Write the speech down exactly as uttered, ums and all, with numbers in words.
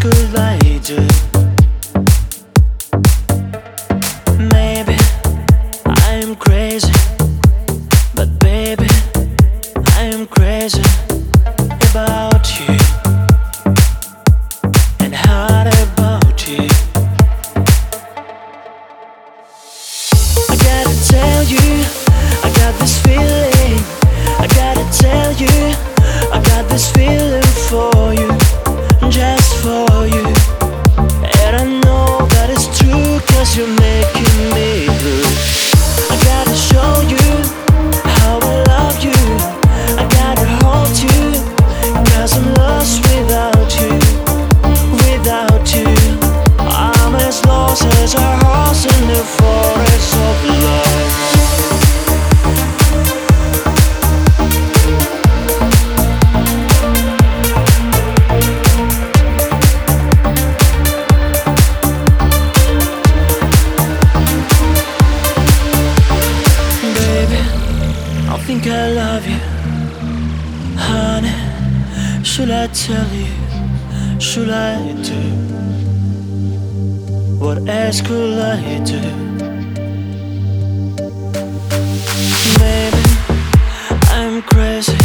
could I do? Maybe I'm crazy, but baby, I'm crazy about you and hard about you. I gotta tell you, I got this feeling. I gotta tell you, I got this feeling for you, just for you. And I know that it's true, cause you're making me blue. I gotta show you how I love you. I gotta hold you, cause I'm lost without you, without you. I'm as lost as a horse in the forest of love. I think I love you, honey. Should I tell you? Should I do? What else could I do? Maybe I'm crazy,